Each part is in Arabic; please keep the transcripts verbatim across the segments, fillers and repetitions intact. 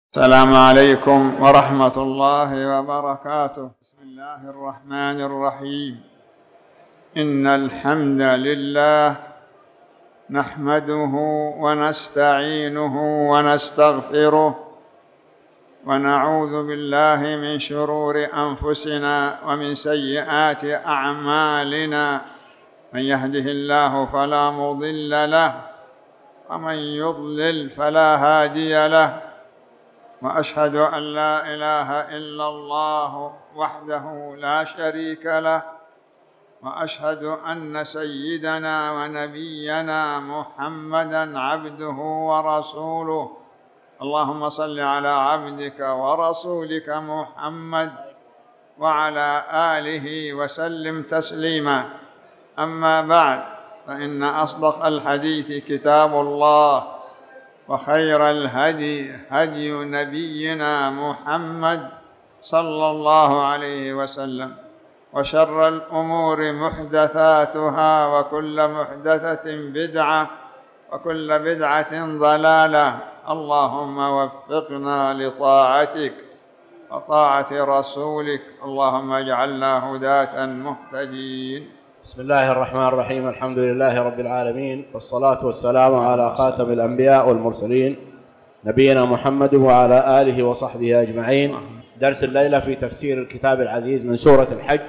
السلام عليكم ورحمة الله وبركاته. بسم الله الرحمن الرحيم. إن الحمد لله نحمده ونستعينه ونستغفره ونعوذ بالله من شرور أنفسنا ومن سيئات أعمالنا، من يهده الله فلا مضل له ومن يضلل فلا هادي له، وأشهد أن لا إله إلا الله وحده لا شريك له، وأشهد أن سيدنا ونبينا محمدًا عبده ورسوله. اللهم صل على عبدك ورسولك محمد وعلى آله وسلم تسليما. أما بعد، فإن أصدق الحديث كتاب الله، وخير الهدي هدي نبينا محمد صلى الله عليه وسلم، وشر الأمور محدثاتها، وكل محدثة بدعة، وكل بدعة ضلالة. اللهم وفقنا لطاعتك وطاعة رسولك، اللهم اجعلنا هداة مهتدين. بسم الله الرحمن الرحيم. الحمد لله رب العالمين، والصلاة والسلام على خاتم الأنبياء والمرسلين نبينا محمد وعلى آله وصحبه أجمعين. درس الليلة في تفسير الكتاب العزيز من سورة الحج،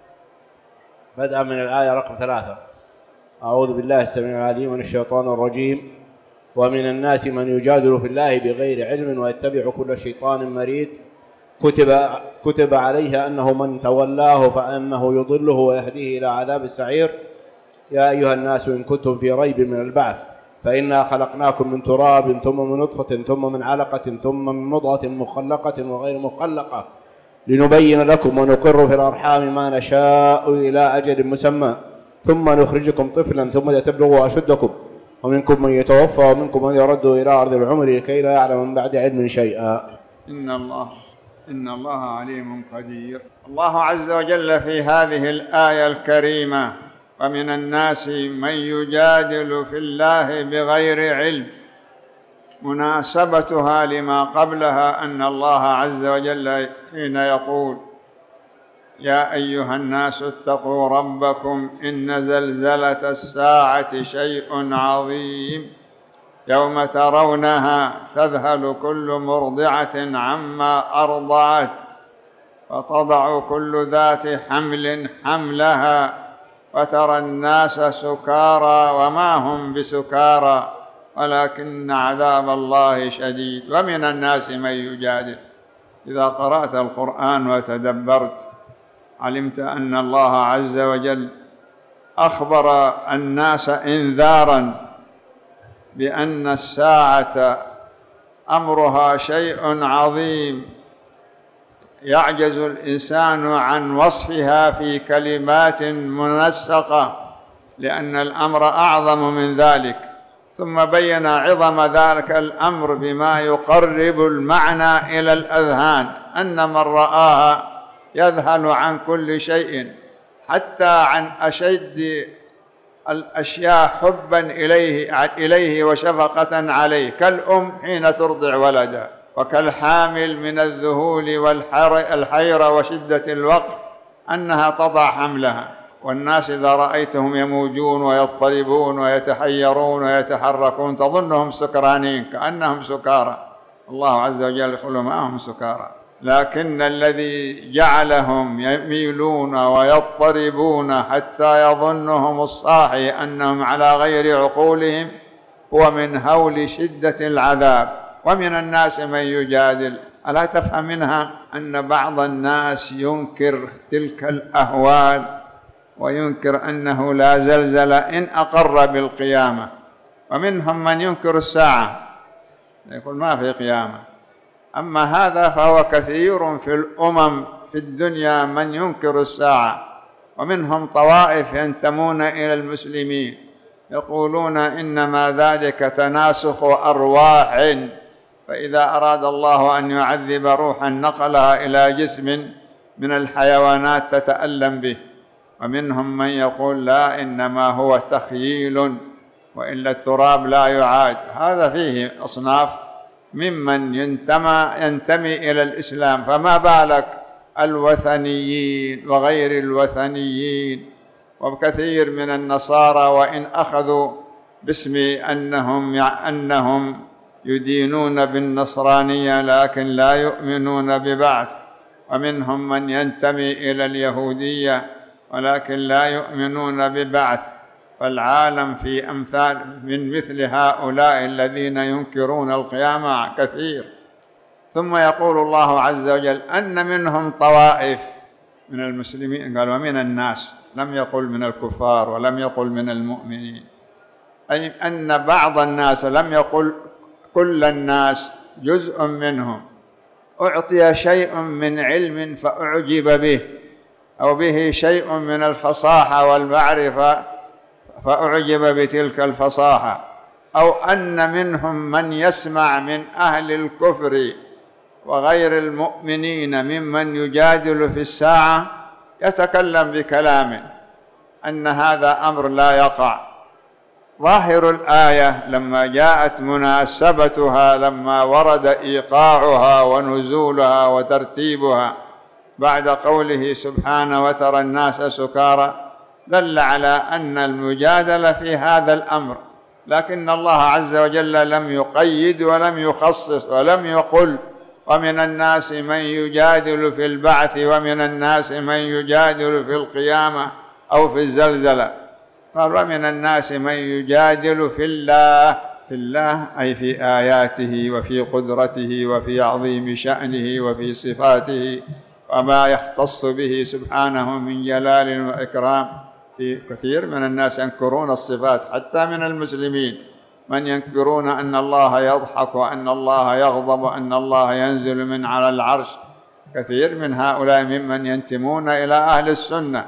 بدءا من الآية رقم ثلاثة. أعوذ بالله السميع العليم من الشيطان الرجيم. ومن الناس من يجادل في الله بغير علم ويتبع كل شيطان مريد كتب, كتب عليه أنه من تولاه فأنه يضله ويهديه إلى عذاب السعير. يا أيها الناس إن كنتم في ريب من البعث فإنا خلقناكم من تراب ثم من نطفة ثم من علقة ثم من مضغة مخلقة وغير مخلقة لنبين لكم ونقر في الأرحام ما نشاء إلى أجل مسمى ثم نخرجكم طفلا ثم لتبلغوا أشدكم ومنكم من يتوفى ومنكم من يرد إلى أرض العمر لكي لا يعلم من بعد علم شيئا. إن الله إن الله عليم قدير. الله عز وجل في هذه الآية الكريمة: ومن الناس من يجادل في الله بغير علم، مناسبتها لما قبلها أن الله عز وجل حين يقول: يا أيها الناس اتقوا ربكم إن زلزلة الساعة شيء عظيم، يوم ترونها تذهل كل مرضعة عما أرضعت وتضع كل ذات حمل حملها وترى الناس سكارى وما هم بسكارى ولكن عذاب الله شديد. ومن الناس من يجادل. إذا قرأت القرآن وتدبرت علمت أن الله عز وجل أخبر الناس إنذاراً بأن الساعة أمرها شيء عظيم يعجز الإنسان عن وصفها في كلمات منسقة، لأن الأمر أعظم من ذلك. ثم بين عظم ذلك الأمر بما يقرب المعنى إلى الأذهان، أن من رآها يذهل عن كل شيء، حتى عن أشد الأشياء حبا إليه, إليه وشفقة عليه، كالأم حين ترضع ولدها، وكالحامل من الذهول والحيرة وشدة الوقت أنها تضع حملها. والناس إذا رأيتهم يموجون ويضطربون ويتحيرون ويتحركون تظنهم سكرانين كأنهم سكارى. الله عز وجل يقول ما هم سكارى، لكن الذي جعلهم يميلون ويضطربون حتى يظنهم الصاحي أنهم على غير عقولهم هو من هول شدة العذاب. ومن الناس من يجادل. ألا تفهم منها أن بعض الناس ينكر تلك الأهوال وينكر أنه لا زلزل إن أقر بالقيامة، ومنهم من ينكر الساعة يقول ما في قيامة. أما هذا فهو كثير في الأمم في الدنيا من ينكر الساعة، ومنهم طوائف ينتمون إلى المسلمين يقولون إنما ذلك تناسخ أرواح، فإذا أراد الله أن يعذب روحا نقلها إلى جسم من الحيوانات تتألم به. ومنهم من يقول لا، إنما هو تخييل وإلا التراب لا يعاد. هذا فيه أصناف ممن ينتمى ينتمي إلى الإسلام، فما بالك الوثنيين وغير الوثنيين. وكثير من النصارى وإن أخذوا باسم أنهم أنهم يدينون بالنصرانية لكن لا يؤمنون ببعث، ومنهم من ينتمي إلى اليهودية ولكن لا يؤمنون ببعث. فالعالم في أمثال من مثل هؤلاء الذين ينكرون القيامة كثير. ثم يقول الله عز وجل أن منهم طوائف من المسلمين، قال ومن الناس، لم يقل من الكفار ولم يقل من المؤمنين، أي أن بعض الناس، لم يقل كل الناس، جزء منهم أعطي شيء من علم فأعجب به، أو به شيء من الفصاحة والمعرفة فأعجب بتلك الفصاحة، أو أن منهم من يسمع من أهل الكفر وغير المؤمنين ممن يجادل في الساعة يتكلم بكلام أن هذا أمر لا يقع. ظاهر الآية لما جاءت مناسبتها، لما ورد إيقاعها ونزولها وترتيبها بعد قوله سبحانه وترى الناس سكارى، دل على أن المجادلة في هذا الأمر، لكن الله عز وجل لم يقيد ولم يخصص ولم يقل ومن الناس من يجادل في البعث ومن الناس من يجادل في القيامة أو في الزلزلة، قال ومن الناس من يجادل في الله، في الله أي في آياته وفي قدرته وفي عظيم شأنه وفي صفاته وما يختص به سبحانه من جلال وإكرام. في كثير من الناس ينكرون الصفات، حتى من المسلمين من ينكرون أن الله يضحك وأن الله يغضب وأن الله ينزل من على العرش. كثير من هؤلاء ممن ينتمون إلى أهل السنة.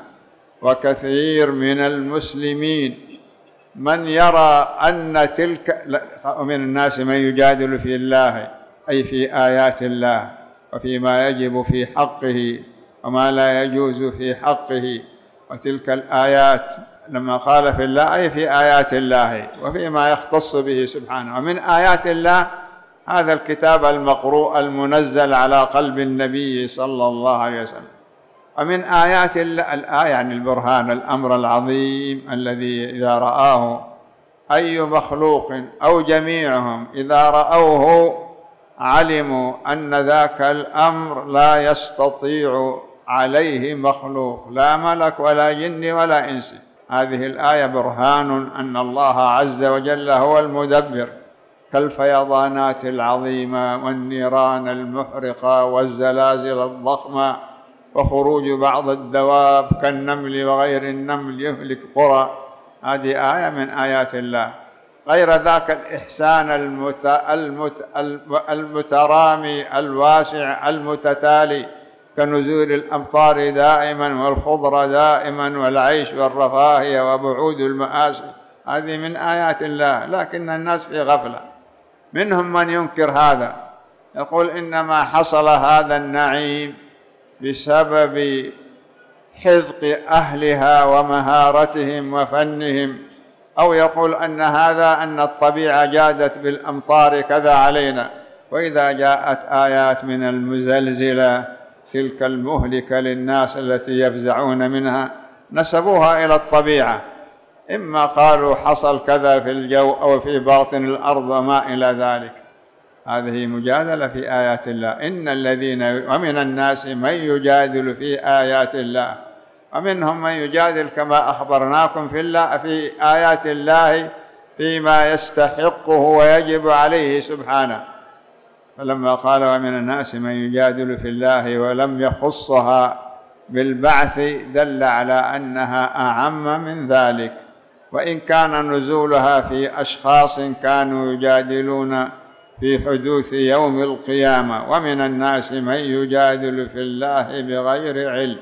وكثير من المسلمين من يرى أن تلك، ومن الناس من يجادل في الله أي في آيات الله وفيما يجب في حقه وما لا يجوز في حقه، وتلك الآيات لما قال في الله أي في آيات الله وفيما يختص به سبحانه. ومن آيات الله هذا الكتاب المقروء المنزل على قلب النبي صلى الله عليه وسلم. ومن آيات الله الآية يعني البرهان، الأمر العظيم الذي إذا رآه أي مخلوق أو جميعهم إذا رأوه علموا أن ذاك الأمر لا يستطيع عليه مخلوق، لا ملك ولا جن ولا إنس. هذه الآية برهان أن الله عز وجل هو المدبر، كالفيضانات العظيمة والنيران المحرقة والزلازل الضخمة وخروج بعض الدواب كالنمل وغير النمل يهلك قرى. هذه آية من آيات الله. غير ذاك الإحسان المت... المت... المترامي الواسع المتتالي، كنزول الأمطار دائما والخضر دائما والعيش والرفاهية وبعود المآسي. هذه من آيات الله، لكن الناس في غفلة. منهم من ينكر هذا، يقول إنما حصل هذا النعيم بسبب حذق أهلها ومهارتهم وفنهم، أو يقول أن هذا أن الطبيعة جادت بالأمطار كذا علينا. وإذا جاءت آيات من المزلزلة تلك المهلكة للناس التي يفزعون منها نسبوها إلى الطبيعة، إما قالوا حصل كذا في الجو أو في باطن الأرض وما إلى ذلك. هذه مجادلة في آيات الله. إن الذين ومن الناس من يجادل في آيات الله، ومنهم من يجادل كما أخبرناكم في الله في آيات الله فيما يستحقه ويجب عليه سبحانه. فلما قال ومن الناس من يجادل في الله ولم يخصها بالبعث دل على أنها أعم من ذلك. وإن كان نزولها في أشخاص كانوا يجادلون في حدوث يوم القيامة. ومن الناس من يجادل في الله بغير علم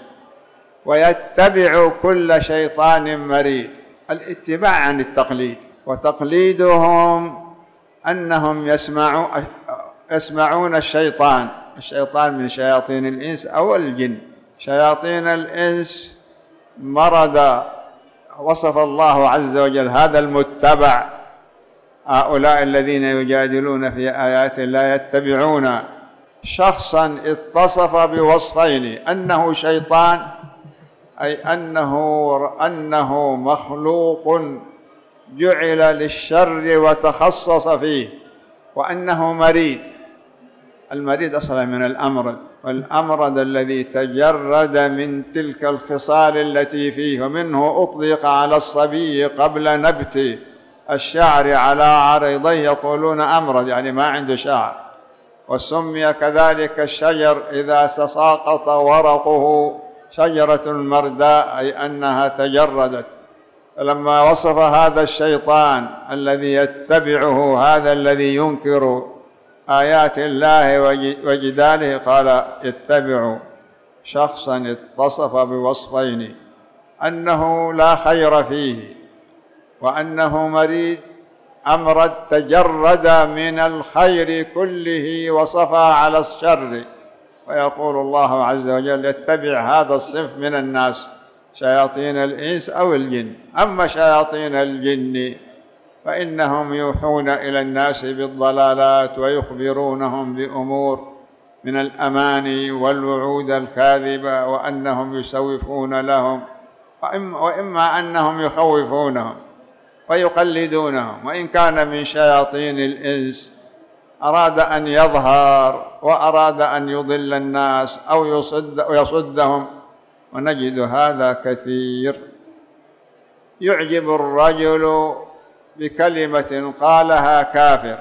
ويتبع كل شيطان مريد. الاتباع عن التقليد، وتقليدهم أنهم يسمعون يسمعون الشيطان. الشيطان من شياطين الإنس أو الجن. شياطين الإنس مرض، وصف الله عز وجل هذا المتبع هؤلاء الذين يجادلون في آيات الله يتبعون شخصا اتصف بوصفين: أنه شيطان، أي أنه أنه مخلوق جعل للشر وتخصص فيه، وأنه مريد. المريد أصلا من الأمرد، والأمرد الذي تجرد من تلك الخصال التي فيه، ومنه أطلق على الصبي قبل نبت الشعر على عريضيه يقولون أمرد، يعني ما عنده شعر. وسمي كذلك الشجر إذا تساقط ورقه شجرة المرداء، أي أنها تجردت. فلما وصف هذا الشيطان الذي يتبعه هذا الذي ينكر آيات الله وجداله، قال: يتبع شخصا اتصف بوصفين: أنه لا خير فيه، وأنه مريد أمرد تجرد من الخير كله وصفى على الشر. ويقول الله عز وجل: يتبع هذا الصنف من الناس شياطين الإنس أو الجن. أما شياطين الجن فإنهم يوحون إلى الناس بالضلالات ويخبرونهم بأمور من الأماني والوعود الكاذبة، وأنهم يسوفون لهم، وإما أنهم يخوفونهم فيقلدونهم. وإن كان من شياطين الإنس أراد أن يظهر وأراد أن يضل الناس أو يصد ويصدهم، ونجد هذا كثير. يعجب الرجل بكلمة قالها كافر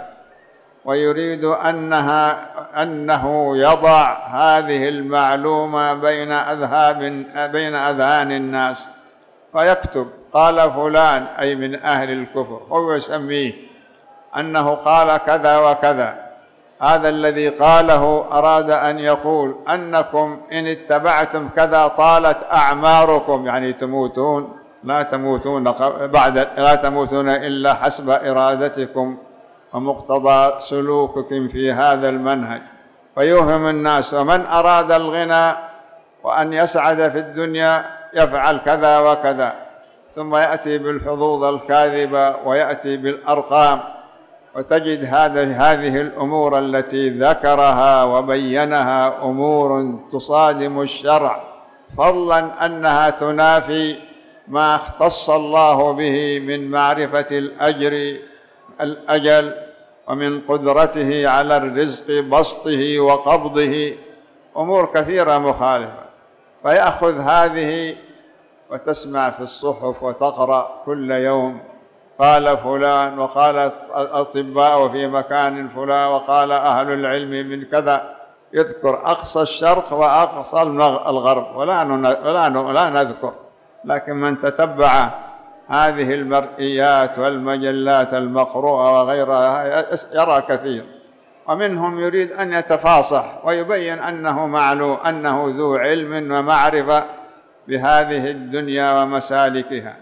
ويريد أنها أنه يضع هذه المعلومة بين أذهاب بين أذهان الناس، فيكتب: قال فلان، أي من أهل الكفر، هو يسميه أنه قال كذا وكذا. هذا الذي قاله أراد أن يقول أنكم إن اتبعتم كذا طالت أعماركم، يعني تموتون، لا تموتون بعد لا تموتون إلا حسب إرادتكم ومقتضى سلوككم في هذا المنهج، فيوهم الناس. ومن أراد الغنى وأن يسعد في الدنيا يفعل كذا وكذا، ثم يأتي بالحظوظ الكاذبة ويأتي بالأرقام، وتجد هذا هذه الأمور التي ذكرها وبينها أمور تصادم الشرع، فضلا أنها تنافي ما اختص الله به من معرفة الأجر الأجل ومن قدرته على الرزق بسطه وقبضه، أمور كثيرة مخالفة. فيأخذ هذه وتسمع في الصحف وتقرأ كل يوم: قال فلان، وقال الأطباء في مكان فلان، وقال أهل العلم من كذا. يذكر أقصى الشرق وأقصى الغرب ولا ولا نذكر. لكن من تتبع هذه المرئيات والمجلات المقروءة وغيرها يرى كثير. ومنهم يريد أن يتفاصح ويبين أنه معلوم، أنه ذو علم ومعرفة بهذه الدنيا ومسالكها،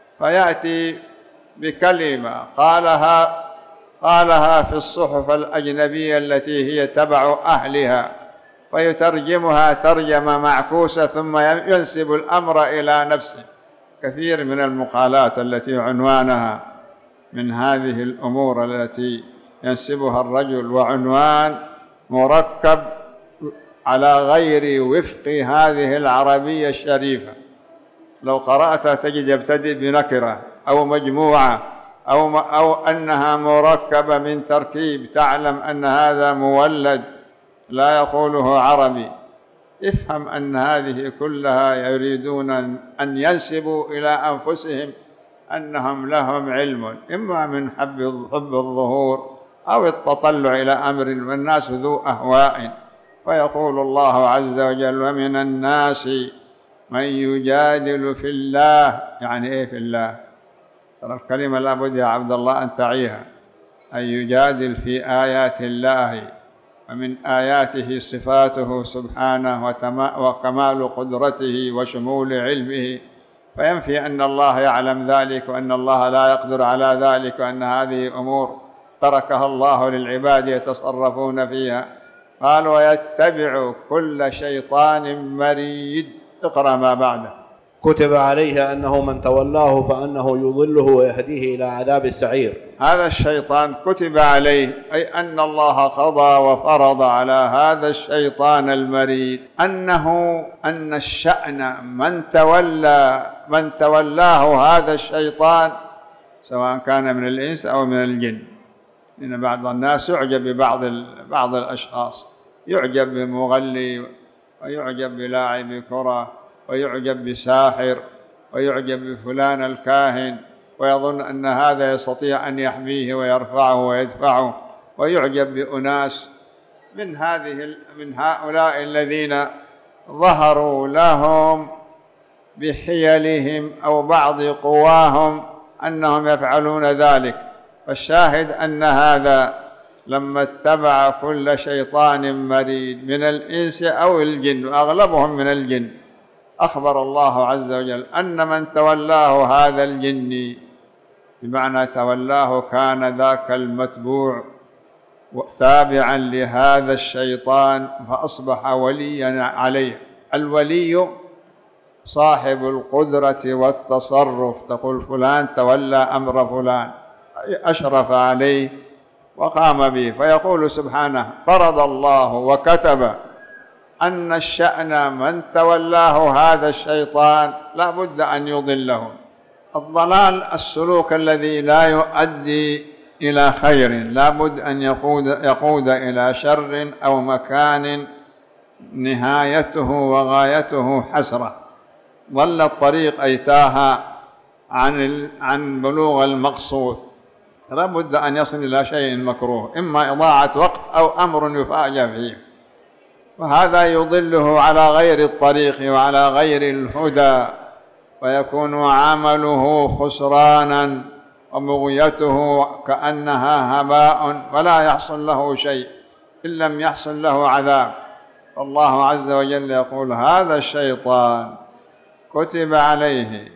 فيأتي بكلمة قالها قالها في الصحف الأجنبية التي هي تبع أهلها، فيترجمها ترجمة معكوسة ثم ينسب الأمر إلى نفسه. كثير من المقالات التي عنوانها من هذه الأمور التي ينسبها الرجل، وعنوان مركب على غير وفق هذه العربية الشريفة. لو قرأتها تجد يبتدئ بنكرة أو مجموعة أو, أو أنها مركبة من تركيب، تعلم أن هذا مولد لا يقوله عربي. افهم أن هذه كلها يريدون أن ينسبوا إلى أنفسهم أنهم لهم علم، إما من حب حب الظهور أو التطلع إلى أمر، والناس ذو أهواء. فيقول الله عز وجل: ومن الناس من يجادل في الله. يعني إيه في الله؟ ترى الكلمة لابد يا عبد الله أن تعيها، أن يجادل في آيات الله، ومن آياته صفاته سبحانه وكمال قدرته وشمول علمه، فينفي أن الله يعلم ذلك وأن الله لا يقدر على ذلك، وأن هذه أمور تركها الله للعباد يتصرفون فيها. قال: ويتبع كل شيطان مريد. اقرأ ما بعده. كتب عليه أنه من تولاه فأنه يضله ويهديه إلى عذاب السعير. هذا الشيطان كتب عليه، أي أن الله قضى وفرض على هذا الشيطان المريد أنه أن الشأن من تولى من تولاه هذا الشيطان سواء كان من الإنس أو من الجن. لأن بعض الناس يعجب ببعض بعض الأشخاص، يعجب بمغلي، ويعجب بلاعب كرة، ويعجب بساحر، ويعجب بفلان الكاهن، ويظن أن هذا يستطيع أن يحميه ويرفعه ويدفعه، ويعجب بأناس من هذه من هؤلاء الذين ظهروا لهم بحيلهم أو بعض قواهم أنهم يفعلون ذلك. فالشاهد أن هذا لما اتبع كل شيطان مريد من الإنس أو الجن، وأغلبهم من الجن، أخبر الله عز وجل أن من تولاه هذا الجن، بمعنى تولاه كان ذاك المتبوع تابعا لهذا الشيطان فأصبح وليا عليه. الولي صاحب القدرة والتصرف، تقول فلان تولى أمر فلان، أشرف عليه وقام به، فيقول سبحانه فرض الله وكتب أن الشأن من تولاه هذا الشيطان لا بد أن يضله. الضلال السلوك الذي لا يؤدي إلى خير، لا بد أن يقود, يقود إلى شر أو مكان نهايته وغايته حسرة. ضل الطريق أي تاه عن, عن بلوغ المقصود، لا بد أن يصل إلى شيء مكروه، إما إضاعة وقت أو أمر يفاجأ فيه، وهذا يضله على غير الطريق وعلى غير الهدى، ويكون عمله خسرانا وبغيته كأنها هباء ولا يحصل له شيء إن لم يحصل له عذاب. الله عز وجل يقول هذا الشيطان كتب عليه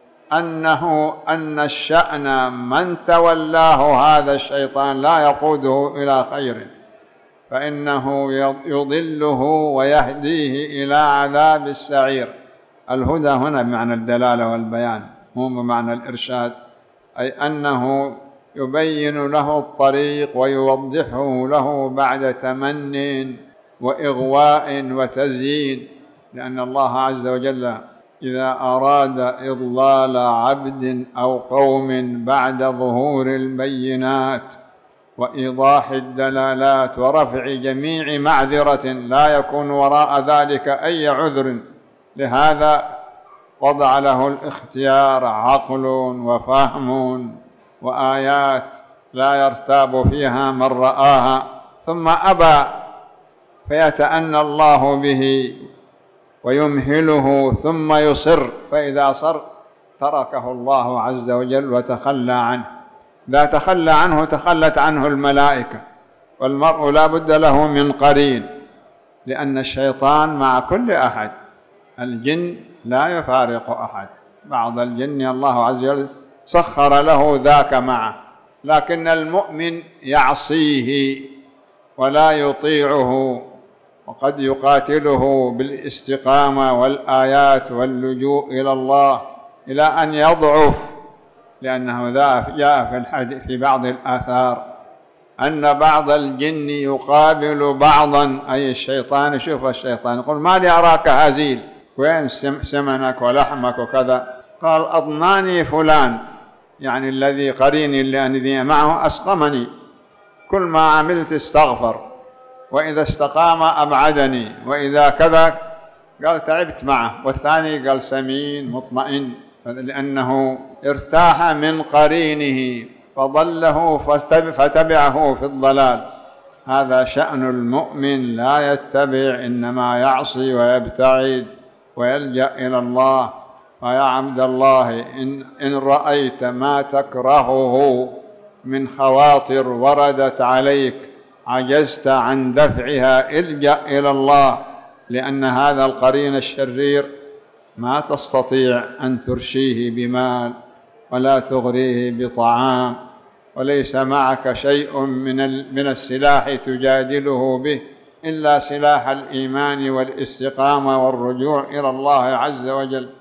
أنه أن الشأن من تولاه هذا الشيطان لا يقوده إلى خير، فإنه يضله ويهديه إلى عذاب السعير. الهدى هنا بمعنى الدلالة والبيان، مو بمعنى الإرشاد، أي أنه يبين له الطريق ويوضحه له بعد تمن وإغواء وتزيين. لأن الله عز وجل إذا أراد إضلال عبد أو قوم بعد ظهور البينات وإيضاح الدلالات ورفع جميع معذرة لا يكون وراء ذلك أي عذر، لهذا وضع له الاختيار عقل وفهم وآيات لا يرتاب فيها من رآها، ثم أبى فيتأنى الله به ويمهله ثم يصر، فإذا صر تركه الله عز وجل وتخلى عنه. إذا تخلى عنه تخلت عنه الملائكة، والمرء لا بد له من قرين، لأن الشيطان مع كل أحد، الجن لا يفارق أحد، بعض الجن الله عز وجل سخر له ذاك معه، لكن المؤمن يعصيه ولا يطيعه، وقد يقاتله بالاستقامة والآيات واللجوء إلى الله إلى أن يضعف، لأنه جاء في الحديث في بعض الآثار أن بعض الجن يقابل بعضا، أي الشيطان يشوف الشيطان يقول ما لي أراك هزيل، وين سمنك ولحمك وكذا؟ قال أضناني فلان، يعني الذي قريني الذي معه أسقمني، كل ما عملت استغفر، وإذا استقام أبعدني، وإذا كذا قال تعبت معه. والثاني قال سمين مطمئن، لأنه ارتاح من قرينه فضله فتبعه في الضلال. هذا شأن المؤمن، لا يتبع، إنما يعصي ويبتعد ويلجأ إلى الله. فيا عبد الله إن, إن رأيت ما تكرهه من خواطر وردت عليك عجزت عن دفعها، الجأ إلى الله، لأن هذا القرين الشرير ما تستطيع أن ترشيه بمال ولا تغريه بطعام، وليس معك شيء من من السلاح تجادله به إلا سلاح الإيمان والاستقامة والرجوع إلى الله عز وجل.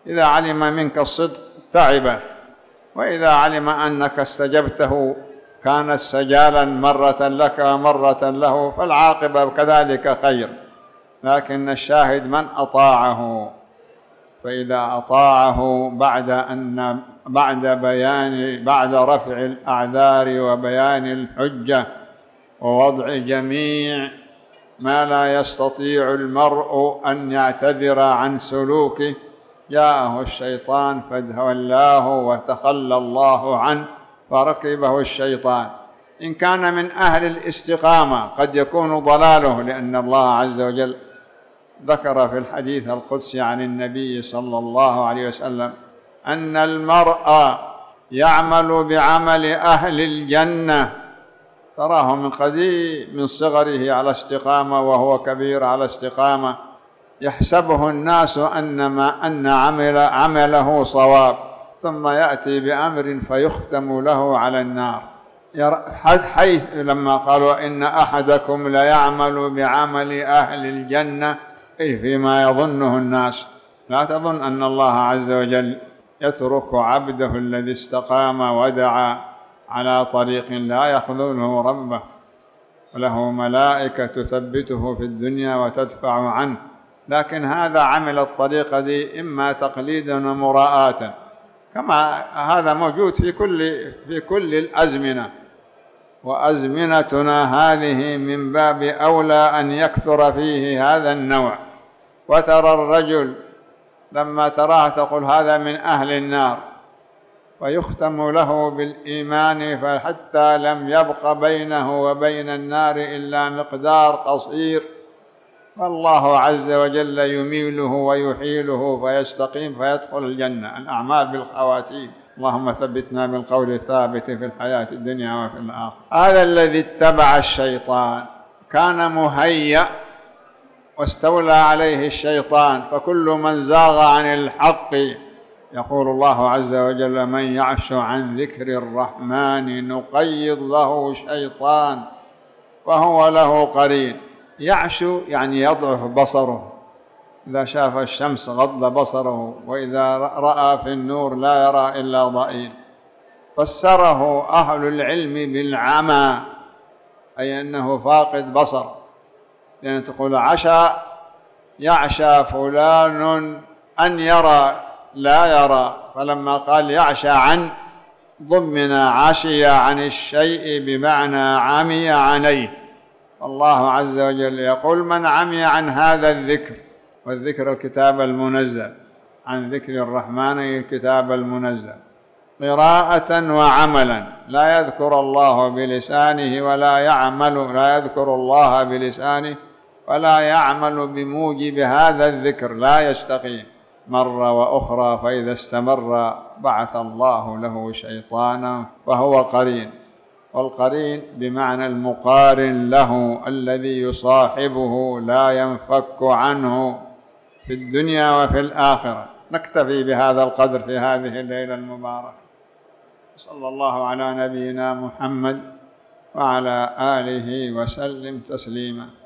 إذا علم منك الصدق تعبه، وإذا علم أنك استجبته كانت سجالا مرة لك ومرة له، فالعاقبة كذلك خير. لكن الشاهد من أطاعه، فإذا أطاعه بعد أن بعد بيان بعد رفع الأعذار وبيان الحجة ووضع جميع ما لا يستطيع المرء أن يعتذر عن سلوكه، جاءه الشيطان فتولاه وتخلى الله عنه فركبه الشيطان. إن كان من أهل الاستقامة قد يكون ضلاله، لأن الله عز وجل ذكر في الحديث القدسي عن النبي صلى الله عليه وسلم أن المرء يعمل بعمل أهل الجنة، تراه من قديم من صغره على استقامة وهو كبير على استقامة، يحسبه الناس أنما أن عمل عمله صواب، ثم يأتي بأمر فيختم له على النار، حيث لما قالوا إن أحدكم ليعمل بعمل أهل الجنة، أي فيما يظنه الناس. لا تظن أن الله عز وجل يترك عبده الذي استقام ودعا على طريق لا يخذله ربه، وله ملائكة تثبته في الدنيا وتدفع عنه، لكن هذا عمل الطريقة دي إما تقليدا ومراءة، كما هذا موجود في كل في كل الأزمنة، وأزمنتنا هذه من باب أولى أن يكثر فيه هذا النوع. وترى الرجل لما تراه تقول هذا من أهل النار، ويختم له بالإيمان، فحتى لم يبق بينه وبين النار إلا مقدار قصير، فالله عز وجل يميله ويحيله فيستقيم فيدخل الجنة. الأعمال بالخواتيم، اللهم ثبتنا بالقول الثابت في الحياة الدنيا وفي الآخرة. هذا الذي اتبع الشيطان كان مهيأ واستولى عليه الشيطان، فكل من زاغ عن الحق يقول الله عز وجل من يعش عن ذكر الرحمن نقيض له شيطان فهو له قرين. يعش يعني يضعف بصره، إذا شاف الشمس غض بصره، وإذا رأى في النور لا يرى إلا ضئيل. فسره أهل العلم بالعمى، أي أنه فاقد بصر، لأن تقول عشى يعشى فلان أن يرى لا يرى، فلما قال يعشى عن ضمن عشي عن الشيء بمعنى عمي عليه. الله عز وجل يقول من عمي عن هذا الذكر، والذكر الكتاب المنزل، عن ذكر الرحمن الكتاب المنزل قراءة وعملا، لا يذكر الله بلسانه ولا يعمل لا يذكر الله بلسانه ولا يعمل بموجب هذا الذكر، لا يستقيم مرة وأخرى، فإذا استمر بعث الله له شيطانا فهو قرين. والقرين بمعنى المقارن له، الذي يصاحبه لا ينفك عنه في الدنيا وفي الآخرة. نكتفي بهذا القدر في هذه الليلة المباركة. صلى الله على نبينا محمد وعلى آله وسلم تسليما.